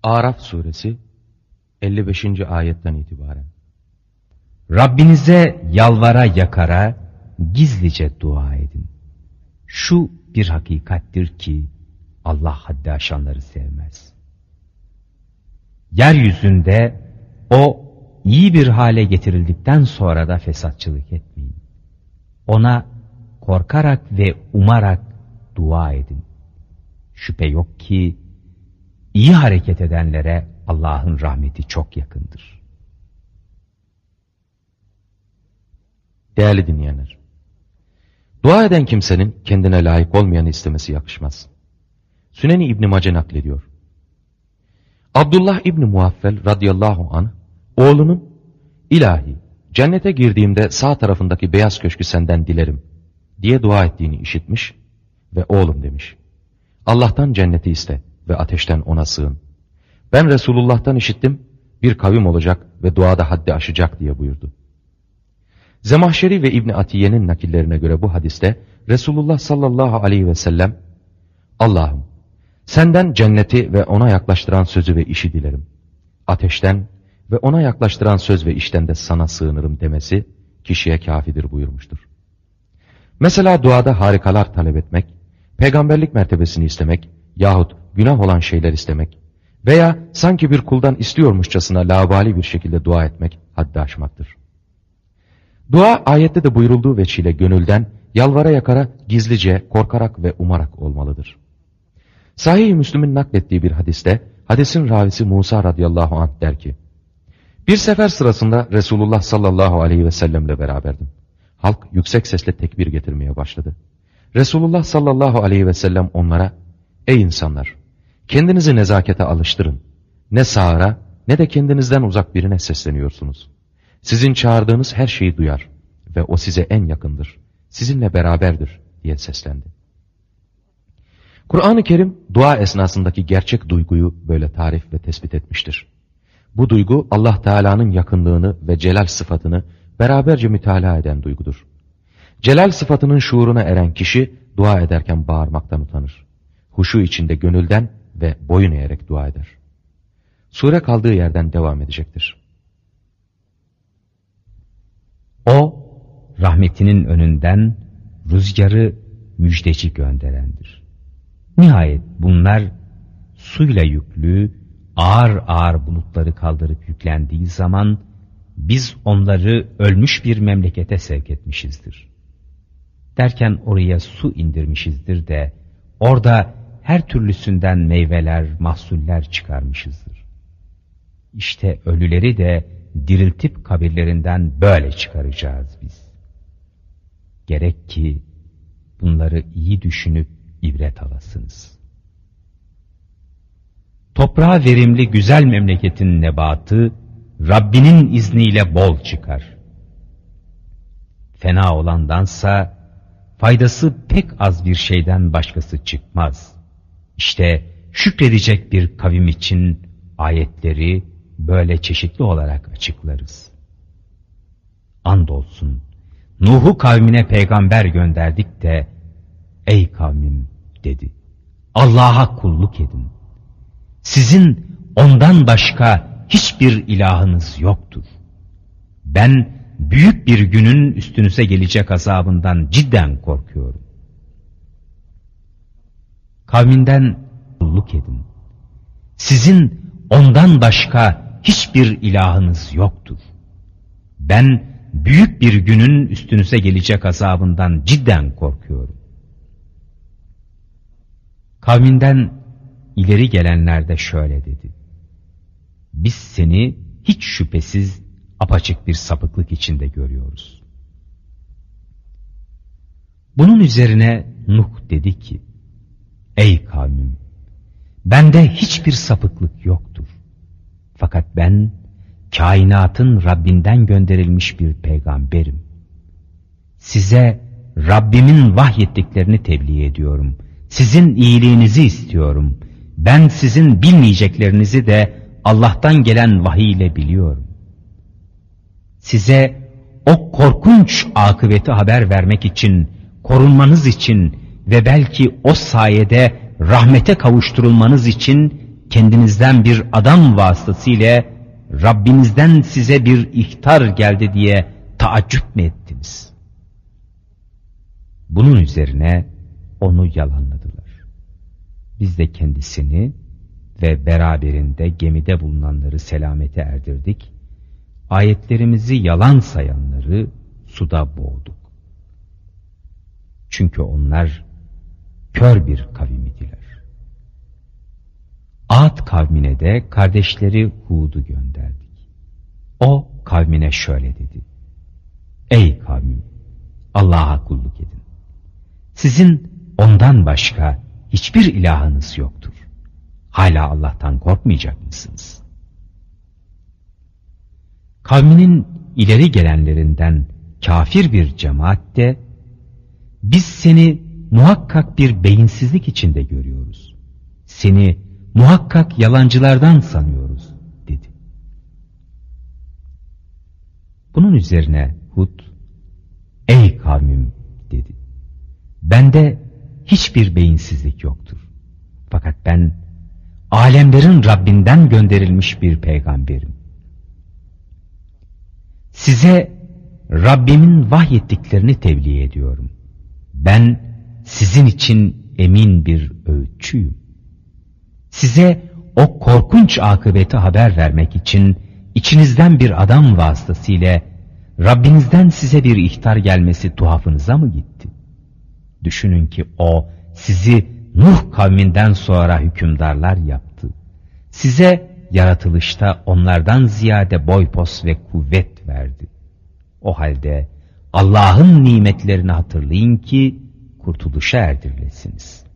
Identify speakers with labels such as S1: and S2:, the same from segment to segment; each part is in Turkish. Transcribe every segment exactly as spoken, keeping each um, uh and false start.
S1: Araf suresi elli beşinci ayetten itibaren.
S2: Rabbinize yalvara yakara, gizlice dua edin. Şu bir hakikattir ki Allah haddi aşanları sevmez. Yeryüzünde o iyi bir hale getirildikten sonra da fesatçılık etmeyin. Ona korkarak ve umarak dua edin. Şüphe yok ki iyi hareket edenlere Allah'ın rahmeti çok yakındır.
S1: Değerli dinleyenler, dua eden kimsenin kendine layık olmayanı istemesi yakışmaz. Süneni İbn Mace naklediyor. Abdullah İbni Muaffel radıyallahu anh, oğlunun ilahi cennete girdiğimde sağ tarafındaki beyaz köşkü senden dilerim diye dua ettiğini işitmiş ve oğlum demiş, Allah'tan cenneti iste ve ateşten ona sığın. Ben Resulullah'tan işittim, bir kavim olacak ve duada haddi aşacak diye buyurdu. Zemahşeri ve İbni Atiye'nin nakillerine göre bu hadiste Resulullah sallallahu aleyhi ve sellem, Allah'ım senden cenneti ve ona yaklaştıran sözü ve işi dilerim. Ateşten ve ona yaklaştıran söz ve işten de sana sığınırım demesi kişiye kafidir buyurmuştur. Mesela duada harikalar talep etmek, peygamberlik mertebesini istemek yahut günah olan şeyler istemek veya sanki bir kuldan istiyormuşçasına laubali bir şekilde dua etmek haddi aşmaktır. Dua ayette de buyurulduğu veçile gönülden, yalvara yakara, gizlice, korkarak ve umarak olmalıdır. Sahih-i Müslim'in naklettiği bir hadiste, hadisin ravisi Musa radıyallahu anh der ki, bir sefer sırasında Resulullah sallallahu aleyhi ve sellemle beraberdim. Halk yüksek sesle tekbir getirmeye başladı. Resulullah sallallahu aleyhi ve sellem onlara, ey insanlar, kendinizi nezakete alıştırın. Ne sağıra ne de kendinizden uzak birine sesleniyorsunuz. Sizin çağırdığınız her şeyi duyar ve o size en yakındır, sizinle beraberdir diye seslendi. Kur'an-ı Kerim dua esnasındaki gerçek duyguyu böyle tarif ve tespit etmiştir. Bu duygu Allah Teala'nın yakınlığını ve celal sıfatını beraberce mütalaa eden duygudur. Celal sıfatının şuuruna eren kişi dua ederken bağırmaktan utanır. Huşu içinde gönülden ve boyun eğerek dua eder. Sure kaldığı yerden devam edecektir.
S2: O, rahmetinin önünden rüzgarı müjdeci gönderendir. Nihayet bunlar suyla yüklü, ağır ağır bulutları kaldırıp yüklendiği zaman biz onları ölmüş bir memlekete sevk etmişizdir. Derken oraya su indirmişizdir de orada her türlüsünden meyveler, mahsuller çıkarmışızdır. İşte ölüleri de diriltip kabirlerinden böyle çıkaracağız biz. Gerek ki bunları iyi düşünüp ibret alasınız. Toprağa verimli güzel memleketin nebatı Rabbinin izniyle bol çıkar. Fena olandansa faydası pek az bir şeyden başkası çıkmaz. İşte şükredecek bir kavim için ayetleri böyle çeşitli olarak açıklarız. Andolsun Nuh'u kavmine peygamber gönderdik de ey kavmim dedi, Allah'a kulluk edin. Sizin ondan başka hiçbir ilahınız yoktur. Ben büyük bir günün üstünüze gelecek azabından cidden korkuyorum. Kavminden kulluk edin. Sizin ondan başka hiçbir ilahınız yoktur. Ben büyük bir günün üstünüze gelecek azabından cidden korkuyorum. Kavminden ileri gelenler de şöyle dedi. Biz seni hiç şüphesiz apaçık bir sapıklık içinde görüyoruz. Bunun üzerine Nuh dedi ki, ey kavmim, bende hiçbir sapıklık yoktur. Fakat ben kainatın Rabbinden gönderilmiş bir peygamberim. Size Rabbimin vahyettiklerini tebliğ ediyorum. Sizin iyiliğinizi istiyorum. Ben sizin bilmeyeceklerinizi de Allah'tan gelen vahiy ile biliyorum. Size o korkunç akıbeti haber vermek için, korunmanız için ve belki o sayede rahmete kavuşturulmanız için kendinizden bir adam vasıtasıyla Rabbinizden size bir ihtar geldi diye taaccüp mü ettiniz? Bunun üzerine onu yalanladılar. Biz de kendisini ve beraberinde gemide bulunanları selamete erdirdik. Ayetlerimizi yalan sayanları suda boğduk. Çünkü onlar kör bir kavim idiler. Ad kavmine de kardeşleri Hud'u gönderdik. O kavmine şöyle dedi: Ey kavmim! Allah'a kulluk edin. Sizin ondan başka hiçbir ilahınız yoktur. Hala Allah'tan korkmayacak mısınız? Kavminin ileri gelenlerinden kafir bir cemaat de, biz seni muhakkak bir beyinsizlik içinde görüyoruz. Seni muhakkak yalancılardan sanıyoruz dedi. Bunun üzerine Hud, ey kavmim dedi. Bende hiçbir beyinsizlik yoktur. Fakat ben alemlerin Rabbinden gönderilmiş bir peygamberim. Size Rabbimin vahyettiklerini tebliğ ediyorum. Ben sizin için emin bir öğütçüyüm. Size o korkunç akıbeti haber vermek için içinizden bir adam vasıtasıyla Rabbinizden size bir ihtar gelmesi tuhafınıza mı gitti? Düşünün ki o sizi Nuh kavminden sonra hükümdarlar yaptı. Size yaratılışta onlardan ziyade boy pos ve kuvvet verdi. O halde Allah'ın nimetlerini hatırlayın ki kurtuluşa erdirilesiniz.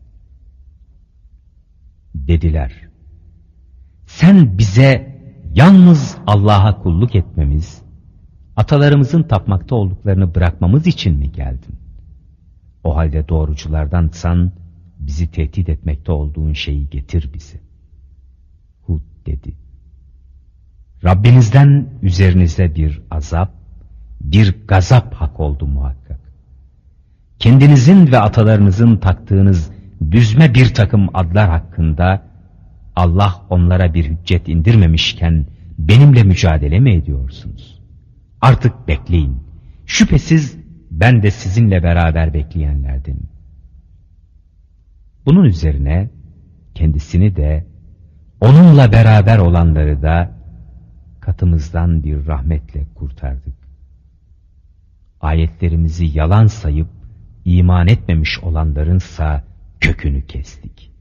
S2: Dediler, sen bize yalnız Allah'a kulluk etmemiz, atalarımızın tapmakta olduklarını bırakmamız için mi geldin? O halde doğruculardansan bizi tehdit etmekte olduğun şeyi getir bize. Hud dedi, Rabbinizden üzerinize bir azap, bir gazap hak oldu muhakkak. Kendinizin ve atalarınızın taktığınız düzme bir takım adlar hakkında Allah onlara bir hüccet indirmemişken benimle mücadele mi ediyorsunuz? Artık bekleyin. Şüphesiz ben de sizinle beraber bekleyenlerdenim. Bunun üzerine kendisini de onunla beraber olanları da katımızdan bir rahmetle kurtardık. Ayetlerimizi yalan sayıp iman etmemiş olanlarınsa kökünü kestik.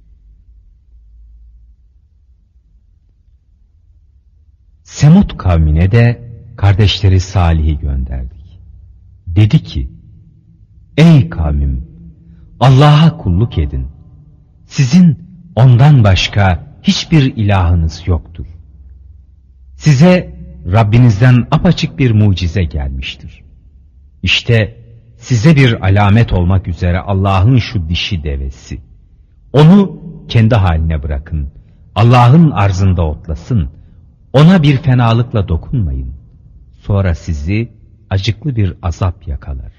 S2: Semud kavmine de kardeşleri Salih'i gönderdik. Dedi ki, ey kavmim, Allah'a kulluk edin. Sizin ondan başka hiçbir ilahınız yoktur. Size Rabbinizden apaçık bir mucize gelmiştir. İşte size bir alamet olmak üzere Allah'ın şu dişi devesi. Onu kendi haline bırakın. Allah'ın arzında otlasın. Ona bir fenalıkla dokunmayın. Sonra sizi acıklı bir azap yakalar.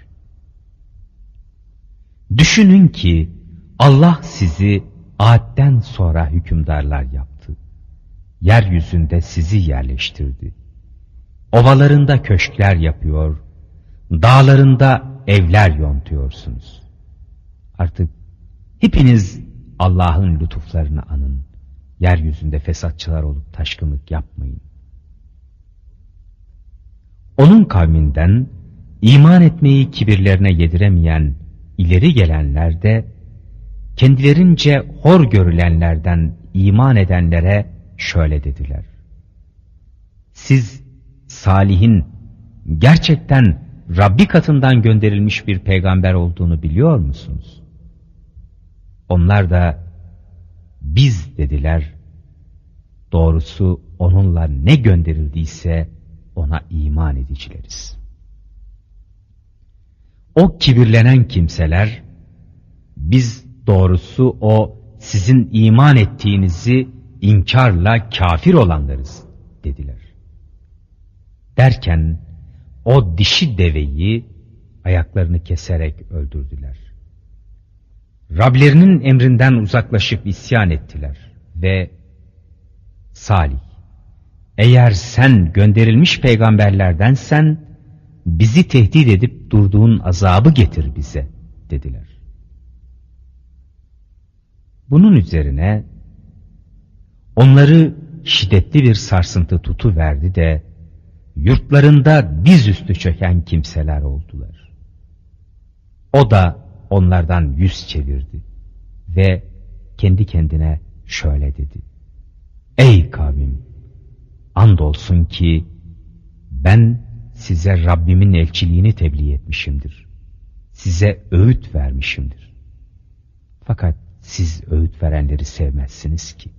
S2: Düşünün ki Allah sizi Ad'den sonra hükümdarlar yaptı. Yeryüzünde sizi yerleştirdi. Ovalarında köşkler yapıyor, dağlarında evler yontuyorsunuz. Artık hepiniz Allah'ın lütuflarını anın. Yeryüzünde fesatçılar olup taşkınlık yapmayın. Onun kavminden iman etmeyi kibirlerine yediremeyen ileri gelenler de kendilerince hor görülenlerden iman edenlere şöyle dediler. Siz Salih'in gerçekten Rabbi katından gönderilmiş bir peygamber olduğunu biliyor musunuz? Onlar da biz dediler. Doğrusu onunla ne gönderildiyse ona iman edicileriz. O kibirlenen kimseler, biz doğrusu o sizin iman ettiğinizi inkarla kafir olanlarız dediler. Derken o dişi deveyi ayaklarını keserek öldürdüler. Rablerinin emrinden uzaklaşıp isyan ettiler ve Salih, eğer sen gönderilmiş peygamberlerdensen bizi tehdit edip durduğun azabı getir bize dediler. Bunun üzerine onları şiddetli bir sarsıntı tutuverdi de yurtlarında dizüstü çöken kimseler oldular. O da onlardan yüz çevirdi ve kendi kendine şöyle dedi: Ey kavmim! Andolsun ki ben size Rabbimin elçiliğini tebliğ etmişimdir. Size öğüt vermişimdir. Fakat siz öğüt verenleri sevmezsiniz ki.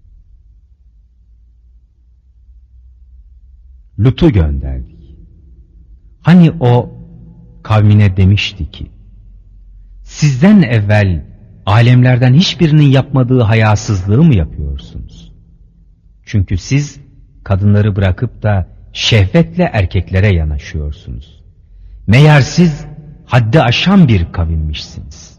S2: Lut'u gönderdik. Hani o kavmine demişti ki, sizden evvel alemlerden hiçbirinin yapmadığı hayasızlığı mı yapıyorsunuz? Çünkü siz kadınları bırakıp da şehvetle erkeklere yanaşıyorsunuz. Meğer siz haddi aşan bir kavimmişsiniz.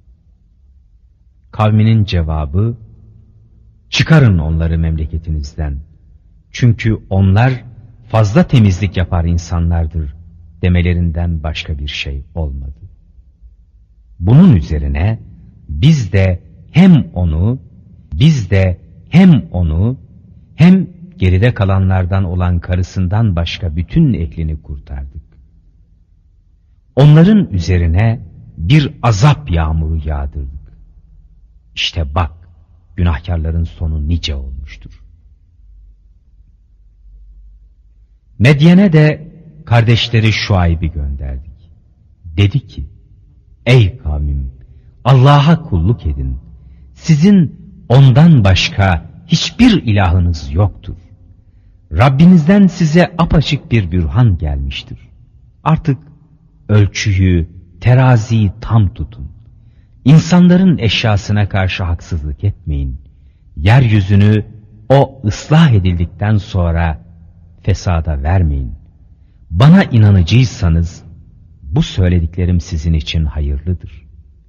S2: Kavminin cevabı, çıkarın onları memleketinizden. Çünkü onlar fazla temizlik yapar insanlardır demelerinden başka bir şey olmadı. Bunun üzerine biz de hem onu, biz de hem onu, hem geride kalanlardan olan karısından başka bütün ehlini kurtardık. Onların üzerine bir azap yağmuru yağdırdık. İşte bak, günahkarların sonu nice olmuştur. Medyen'e de kardeşleri Şuayb'i gönderdik. Dedi ki, ey kavmim, Allah'a kulluk edin. Sizin ondan başka hiçbir ilahınız yoktur. Rabbinizden size apaçık bir bürhan gelmiştir. Artık ölçüyü, teraziyi tam tutun. İnsanların eşyasına karşı haksızlık etmeyin. Yeryüzünü o ıslah edildikten sonra fesada vermeyin. Bana inanıcıysanız bu söylediklerim sizin için hayırlıdır.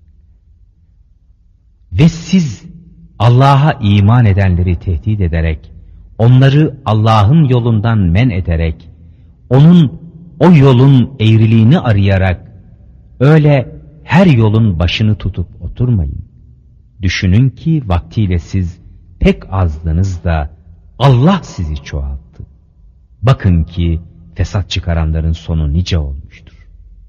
S2: Ve siz Allah'a iman edenleri tehdit ederek, onları Allah'ın yolundan men ederek, onun o yolun eğriliğini arayarak, öyle her yolun başını tutup oturmayın. Düşünün ki vaktiyle siz pek azdınız da Allah sizi çoğalttı. Bakın ki fesat çıkaranların sonu nice olmuştur.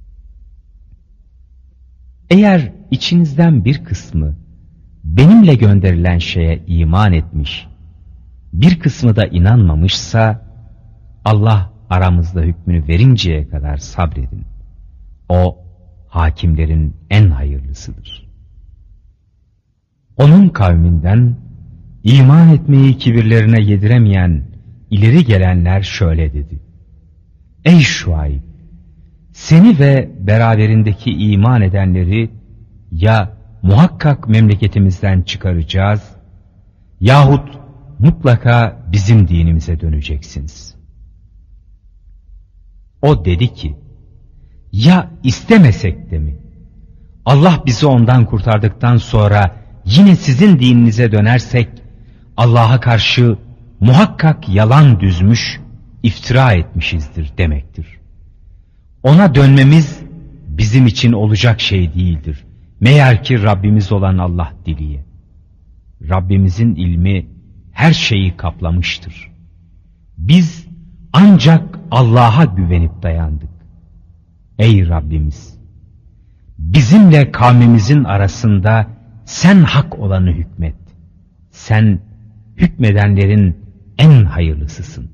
S2: Eğer içinizden bir kısmı benimle gönderilen şeye iman etmiş, bir kısmı da inanmamışsa, Allah aramızda hükmünü verinceye kadar sabredin. O, hakimlerin en hayırlısıdır. Onun kavminden, iman etmeyi kibirlerine yediremeyen ileri gelenler şöyle dedi: Ey Şuayb! Seni ve beraberindeki iman edenleri ya muhakkak memleketimizden çıkaracağız yahut mutlaka bizim dinimize döneceksiniz. O dedi ki, ya istemesek de mi? Allah bizi ondan kurtardıktan sonra yine sizin dininize dönersek Allah'a karşı muhakkak yalan düzmüş, iftira etmişizdir demektir. Ona dönmemiz bizim için olacak şey değildir. Meğer ki Rabbimiz olan Allah diliye. Rabbimizin ilmi her şeyi kaplamıştır. Biz ancak Allah'a güvenip dayandık. Ey Rabbimiz! Bizimle kavmimizin arasında sen hak olanı hükmet. Sen hükmedenlerin en hayırlısısın.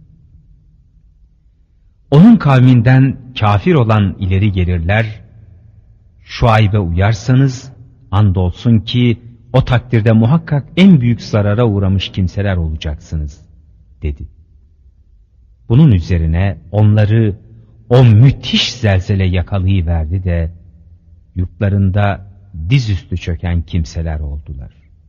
S2: Onun kavminden kafir olan ileri gelirler, Şuayb'e uyarsanız andolsun ki o takdirde muhakkak en büyük zarara uğramış kimseler olacaksınız dedi. Bunun üzerine onları o müthiş zelzele yakalayıverdi de yurtlarında dizüstü çöken kimseler oldular.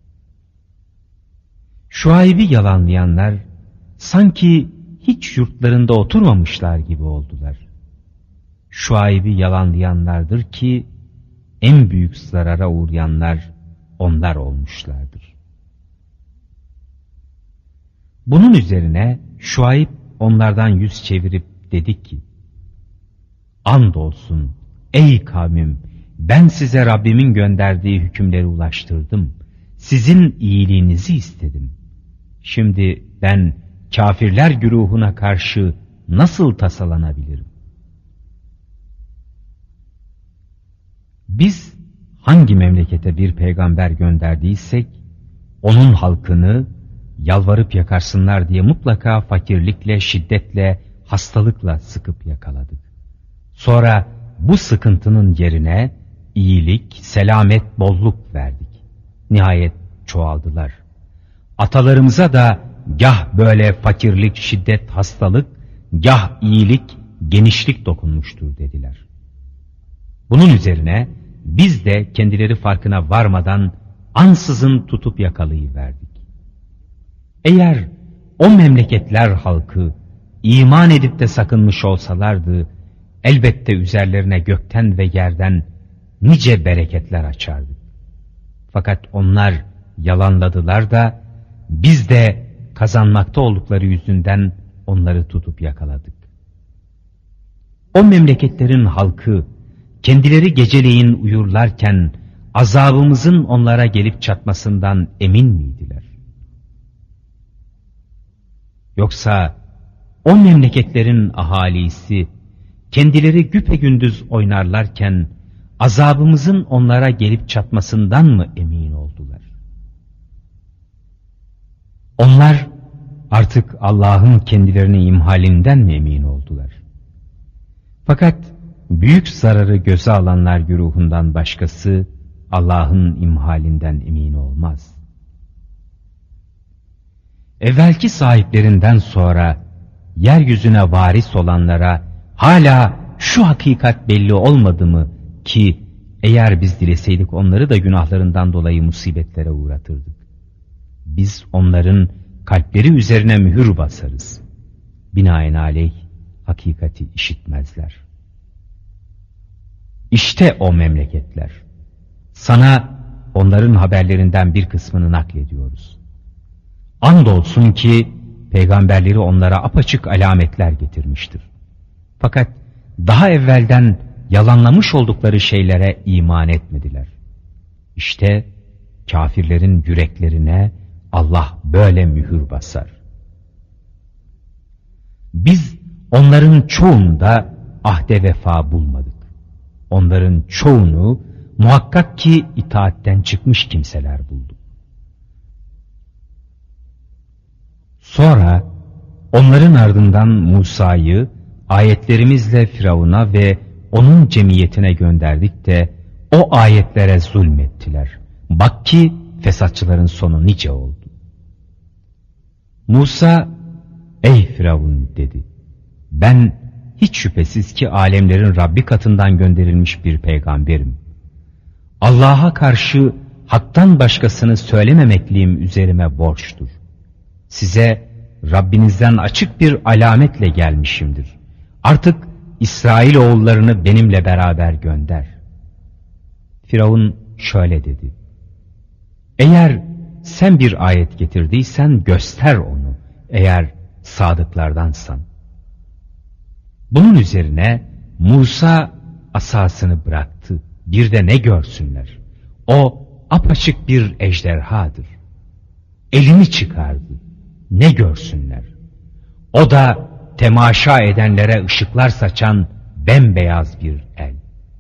S2: Şuayb'i yalanlayanlar sanki hiç yurtlarında oturmamışlar gibi oldular. Şuayb'i yalanlayanlardır ki en büyük zarara uğrayanlar onlar olmuşlardır. Bunun üzerine Şuayb onlardan yüz çevirip dedi ki, andolsun ey kavmim, ben size Rabbimin gönderdiği hükümleri ulaştırdım. Sizin iyiliğinizi istedim. Şimdi ben kafirler güruhuna karşı nasıl tasalanabilirim? Biz hangi memlekete bir peygamber gönderdiysek, onun halkını yalvarıp yakarsınlar diye mutlaka fakirlikle, şiddetle, hastalıkla sıkıp yakaladık. Sonra bu sıkıntının yerine iyilik, selamet, bolluk verdik. Nihayet çoğaldılar. Atalarımıza da gah böyle fakirlik, şiddet, hastalık, gah iyilik, genişlik dokunmuştur dediler. Bunun üzerine biz de kendileri farkına varmadan ansızın tutup yakalayıverdik. Eğer o memleketler halkı iman edip de sakınmış olsalardı, elbette üzerlerine gökten ve yerden nice bereketler açardık. Fakat onlar yalanladılar da biz de kazanmakta oldukları yüzünden onları tutup yakaladık. O memleketlerin halkı kendileri geceleyin uyurlarken azabımızın onlara gelip çatmasından emin miydiler? Yoksa o memleketlerin ahalisi kendileri güpegündüz oynarlarken azabımızın onlara gelip çatmasından mı emin oldular? Onlar artık Allah'ın kendilerini imhalinden mi emin oldular? Fakat büyük zararı göze alanlar güruhundan başkası Allah'ın imhalinden emin olmaz. Evvelki sahiplerinden sonra yeryüzüne varis olanlara hala şu hakikat belli olmadı mı ki eğer biz dileseydik onları da günahlarından dolayı musibetlere uğratırdık. Biz onların kalpleri üzerine mühür basarız. Binaenaleyh hakikati işitmezler. İşte o memleketler. Sana onların haberlerinden bir kısmını naklediyoruz. Andolsun ki peygamberleri onlara apaçık alametler getirmiştir. Fakat daha evvelden yalanlamış oldukları şeylere iman etmediler. İşte kafirlerin yüreklerine Allah böyle mühür basar. Biz onların çoğunda ahde vefa bulmadık. Onların çoğunu muhakkak ki itaatten çıkmış kimseler bulduk. Sonra onların ardından Musa'yı ayetlerimizle Firavun'a ve onun cemiyetine gönderdik de o ayetlere zulmettiler. Bak ki fesatçıların sonu nice oldu. Musa, ey Firavun dedi, ben hiç şüphesiz ki alemlerin Rabbi katından gönderilmiş bir peygamberim. Allah'a karşı haktan başkasını söylememekliğim üzerime borçtur. Size Rabbinizden açık bir alametle gelmişimdir. Artık İsrailoğullarını benimle beraber gönder. Firavun şöyle dedi. Eğer sen bir ayet getirdiysen göster onu, eğer sadıklardansan. Bunun üzerine Musa asasını bıraktı. Bir de ne görsünler? O apaçık bir ejderhadır. Elini çıkardı. Ne görsünler? O da temaşa edenlere ışıklar saçan bembeyaz bir el.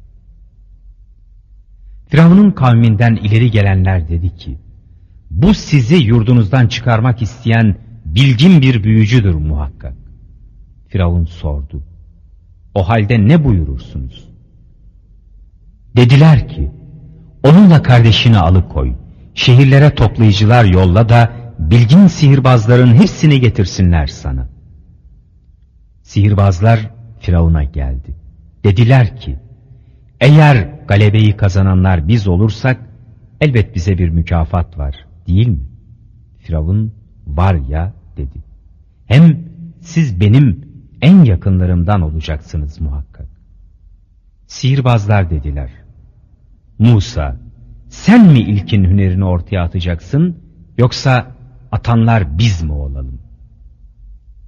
S2: Firavun'un kavminden ileri gelenler dedi ki, bu sizi yurdunuzdan çıkarmak isteyen bilgin bir büyücüdür muhakkak. Firavun sordu. O halde ne buyurursunuz? Dediler ki, onunla kardeşini alıkoy, şehirlere toplayıcılar yolla da bilgin sihirbazların hepsini getirsinler sana. Sihirbazlar Firavun'a geldi. Dediler ki, eğer galebeyi kazananlar biz olursak, elbet bize bir mükafat var, değil mi? Firavun, var ya dedi. Hem siz benim en yakınlarımdan olacaksınız muhakkak. Sihirbazlar dediler. Musa, sen mi ilkin hünerini ortaya atacaksın, yoksa atanlar biz mi olalım?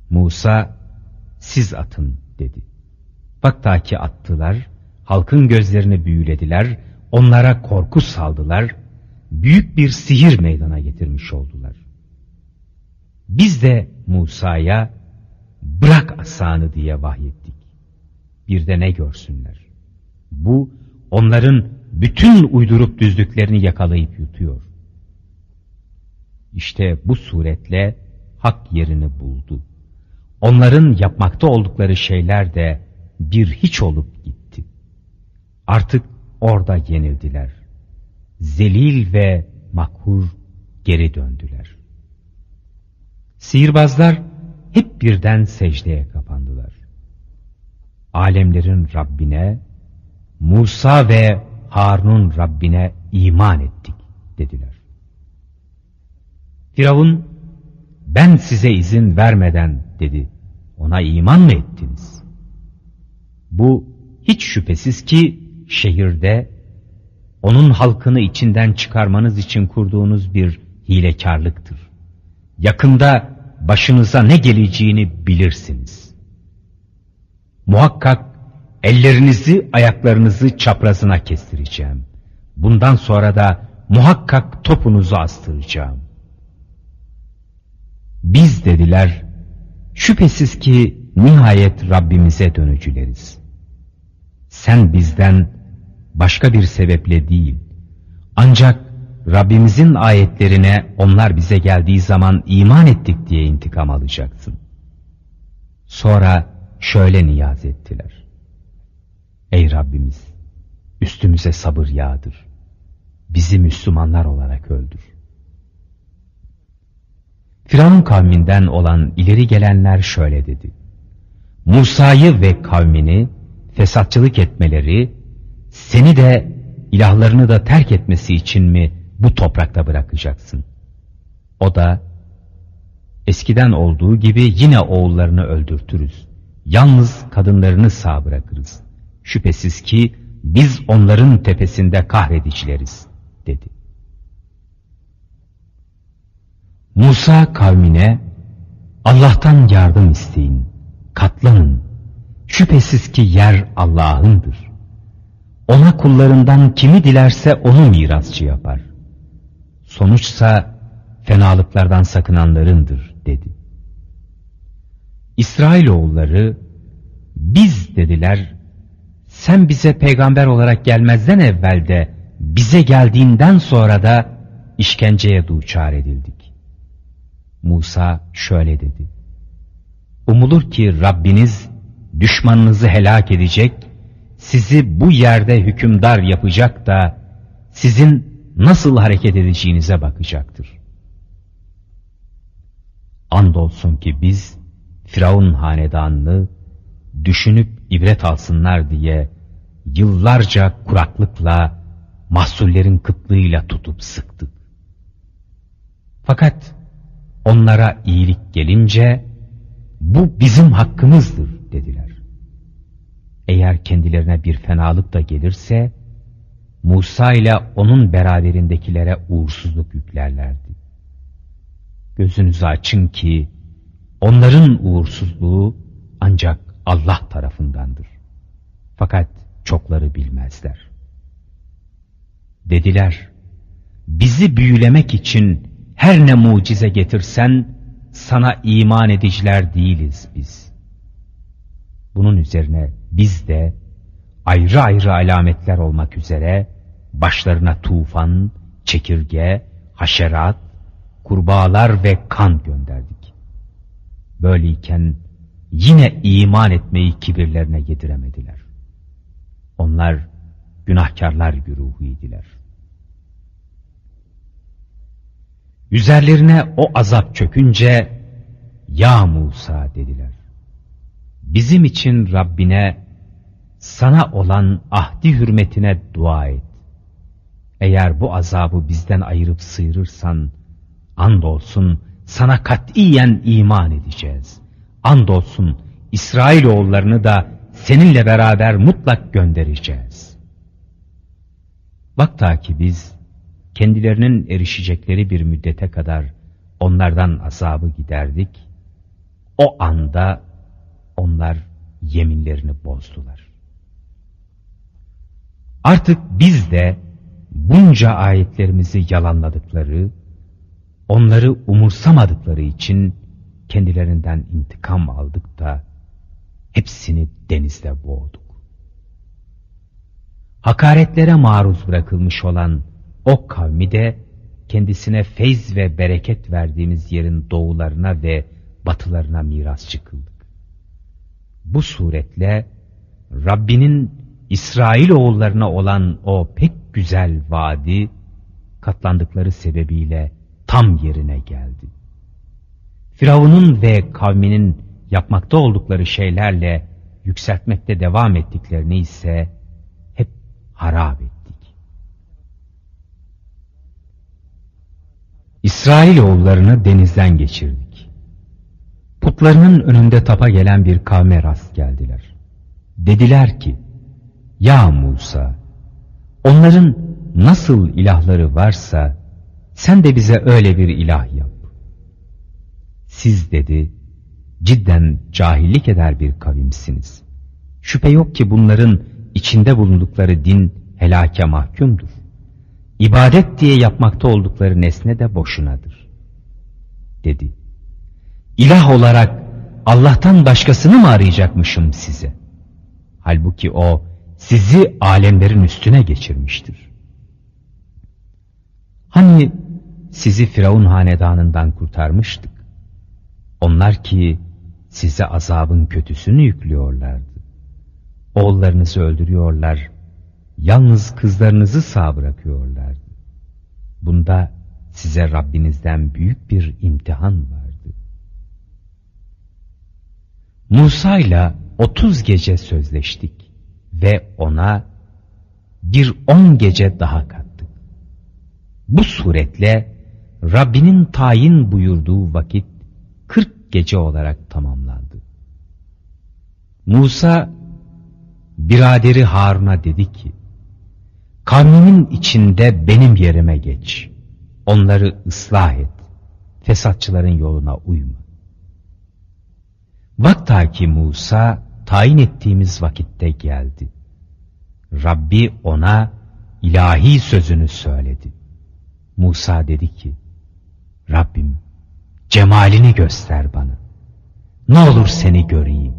S2: Musa, siz atın dedi. Vakta ki attılar, halkın gözlerini büyülediler, onlara korku saldılar, büyük bir sihir meydana getirmiş oldular. Biz de Musa'ya bırak asanı diye vahyettik. Bir de ne görsünler? Bu onların bütün uydurup düzdüklerini yakalayıp yutuyor. İşte bu suretle hak yerini buldu. Onların yapmakta oldukları şeyler de bir hiç olup gitti. Artık orada yenildiler. Zelil ve makhur geri döndüler. Sihirbazlar hep birden secdeye kapandılar. Alemlerin Rabbine, Musa ve Harun'un Rabbine iman ettik dediler. Firavun, ben size izin vermeden dedi. Ona iman mı ettiniz? Bu hiç şüphesiz ki şehirde onun halkını içinden çıkarmanız için kurduğunuz bir hilekarlıktır. Yakında başınıza ne geleceğini bilirsiniz. Muhakkak ellerinizi ayaklarınızı çaprazına kestireceğim. Bundan sonra da muhakkak topunuzu astıracağım. Biz dediler, şüphesiz ki nihayet Rabbimize dönücüleriz. Sen bizden başka bir sebeple değil, ancak Rabbimizin ayetlerine onlar bize geldiği zaman iman ettik diye intikam alacaksın. Sonra şöyle niyaz ettiler. Ey Rabbimiz, üstümüze sabır yağdır. Bizi Müslümanlar olarak öldür. Firavun kavminden olan ileri gelenler şöyle dedi. Musa'yı ve kavmini fesatçılık etmeleri, seni de ilahlarını da terk etmesi için mi bu toprakta bırakacaksın? O da, eskiden olduğu gibi yine oğullarını öldürtürüz. Yalnız kadınlarını sağ bırakırız. Şüphesiz ki biz onların tepesinde kahredicileriz dedi. Musa kavmine, Allah'tan yardım isteyin, katlanın. Şüphesiz ki yer Allah'ındır. Ona kullarından kimi dilerse onu mirasçı yapar. Sonuçsa fenalıklardan sakınanlarındır dedi. İsrailoğulları, biz dediler, sen bize peygamber olarak gelmezden evvel de bize geldiğinden sonra da işkenceye duçar edildik. Musa şöyle dedi. Umulur ki Rabbiniz düşmanınızı helak edecek, sizi bu yerde hükümdar yapacak da sizin nasıl hareket edeceğinize bakacaktır. Andolsun ki biz Firavun hanedanını düşünüp ibret alsınlar diye yıllarca kuraklıkla, mahsullerin kıtlığıyla tutup sıktık. Fakat onlara iyilik gelince bu bizim hakkımızdır dediler. Eğer kendilerine bir fenalık da gelirse Musa ile onun beraberindekilere uğursuzluk yüklerlerdi. Gözünüzü açın ki onların uğursuzluğu ancak Allah tarafındandır. Fakat çokları bilmezler. Dediler, bizi büyülemek için her ne mucize getirsen sana iman ediciler değiliz biz. Bunun üzerine biz de ayrı ayrı alametler olmak üzere başlarına tufan, çekirge, haşerat, kurbağalar ve kan gönderdik. Böyleyken yine iman etmeyi kibirlerine yediremediler. Onlar günahkarlar güruhuydiler. Üzerlerine o azap çökünce, ya Musa dediler, bizim için Rabbine, sana olan ahdi hürmetine dua et. Eğer bu azabı bizden ayırıp sıyırırsan, andolsun sana katiyen iman edeceğiz. Andolsun İsrailoğullarını da seninle beraber mutlak göndereceğiz. Bak ta ki biz, kendilerinin erişecekleri bir müddete kadar onlardan azabı giderdik. o anda onlar yeminlerini bozdular. Artık biz de bunca ayetlerimizi yalanladıkları, onları umursamadıkları için kendilerinden intikam aldık da hepsini denizde boğduk. Hakaretlere maruz bırakılmış olan o kavmi de kendisine feyz ve bereket verdiğimiz yerin doğularına ve batılarına mirasçı kıldık. Bu suretle Rabbinin İsrailoğullarına olan o pek güzel vaadi katlandıkları sebebiyle tam yerine geldi. Firavun'un ve kavminin yapmakta oldukları şeylerle yükseltmekte devam ettiklerini ise hep harap ettik. İsrailoğullarını denizden geçirdik. Putlarının önünde tapa gelen bir kavme rast geldiler. Dediler ki, ya Musa, onların nasıl ilahları varsa sen de bize öyle bir ilah yap. Siz dedi, cidden cahillik eder bir kavimsiniz. Şüphe yok ki bunların içinde bulundukları din helake mahkumdur. İbadet diye yapmakta oldukları nesne de boşunadır. Dedi. İlah olarak Allah'tan başkasını mı arayacakmışım size? Halbuki o sizi alemlerin üstüne geçirmiştir. Hani sizi Firavun hanedanından kurtarmıştık. Onlar ki size azabın kötüsünü yüklüyorlardı. Oğullarınızı öldürüyorlar, yalnız kızlarınızı sağ bırakıyorlardı. Bunda size Rabbinizden büyük bir imtihan vardı. Musa ile otuz gece sözleştik ve ona bir on gece daha kattık. Bu suretle Rabbinin tayin buyurduğu vakit kırk gece olarak tamamlandı. Musa biraderi Harun'a dedi ki, kavmimin içinde benim yerime geç, onları ıslah et, fesatçıların yoluna uyma. Vaktaki Musa tayin ettiğimiz vakitte geldi. Rabbi ona ilahi sözünü söyledi. Musa dedi ki, Rabbim cemalini göster bana, ne olur seni göreyim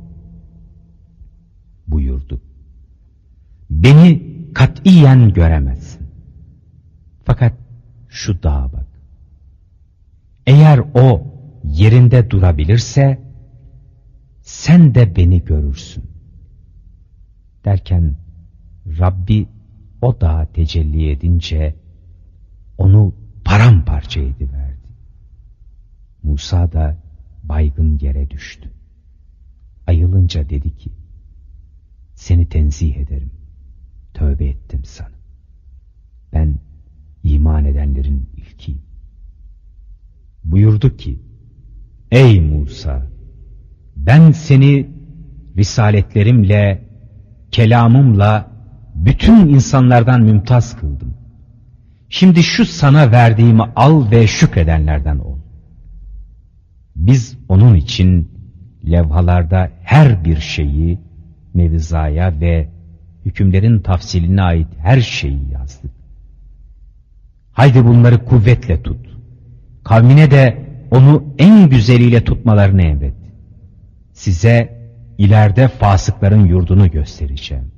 S2: buyurdu. Beni katiyen göremezsin. Fakat şu dağa bak. Eğer o yerinde durabilirse sen de beni görürsün. Derken Rabbi o dağa tecelli edince onu paramparça ediverdi. Musa da baygın yere düştü. Ayılınca dedi ki, seni tenzih ederim, tövbe ettim sana. Ben iman edenlerin ilkiyim. Buyurdu ki, ey Musa, ben seni risaletlerimle, kelamımla bütün insanlardan mümtaz kıldım. Şimdi şu sana verdiğimi al ve şükredenlerden ol. Biz onun için levhalarda her bir şeyi, mevzaya ve hükümlerin tafsiline ait her şeyi yazdık. Haydi bunları kuvvetle tut. Kavmine de onu en güzeliyle tutmalarını emret. Size ileride fasıkların yurdunu göstereceğim.